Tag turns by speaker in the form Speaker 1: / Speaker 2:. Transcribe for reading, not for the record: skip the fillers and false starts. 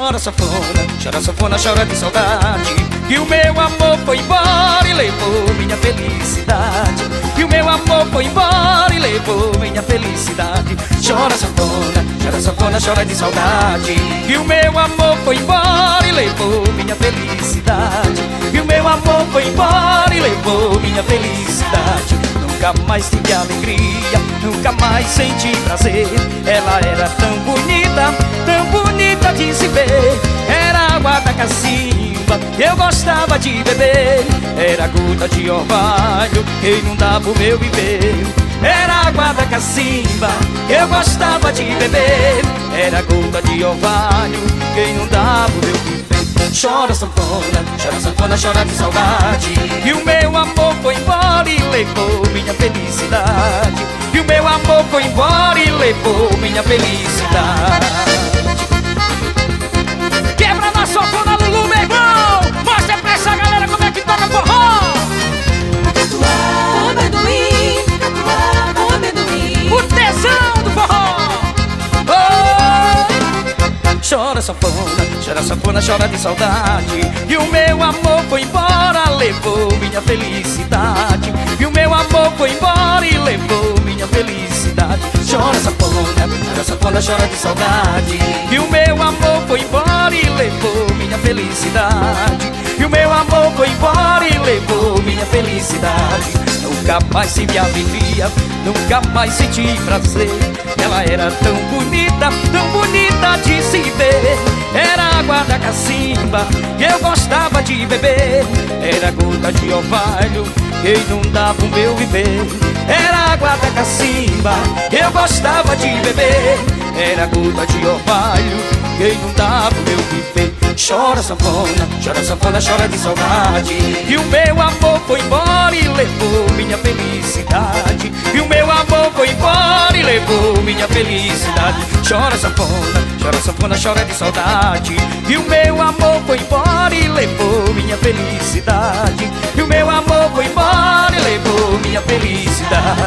Speaker 1: Chora sanfona, chora de saudade. Que o meu amor foi embora e levou minha felicidade. Que o meu amor foi embora e levou minha felicidade. Chora sanfona, chora de saudade. Que o meu amor foi embora e levou minha felicidade. Que o meu amor foi embora e levou minha felicidade. Nunca mais tive alegria, nunca mais senti prazer. Ela era tão bonita de se ver. Era água da cacimba, eu gostava de beber. Era gota de orvalho, que inundava o meu viver. Era água da cacimba, eu gostava de beber. Era gota de orvalho, que inundava o meu viver. Chora sanfona, chora de saudade. E o meu amor foi embora e levou minha felicidade. E o meu amor foi embora e levou minha felicidade. Quebra na sanfona, Lulu, meu irmão. Mostra pra essa galera como é que toca forró.
Speaker 2: Amendoim, amendoim.
Speaker 1: O tesão do forró. Chora sanfona, chora de saudade. E o meu amor foi embora, levou minha felicidade. E o meu amor foi embora e levou minha felicidade. Chora sanfona, chora de saudade. E o meu amor foi embora e levou minha felicidade. E o meu amor foi embora e levou minha felicidade. Nunca mais se me alegria, nunca mais senti prazer. Ela era tão bonita de se ver. Era água da cacimba, que eu gostava de beber. Era gota de orvalho, que inundava o meu viver. Era água da cacimba, que eu gostava de beber. Era gota de orvalho, que inundava o meu viver. Chora sanfona, chora de saudade. E o meu amor foi embora e levou minha felicidade. E o meu amor foi embora e levou minha felicidade. Chora sanfona, chora de saudade. E o meu amor foi embora e levou minha felicidade. E o meu amor foi embora e levou minha felicidade.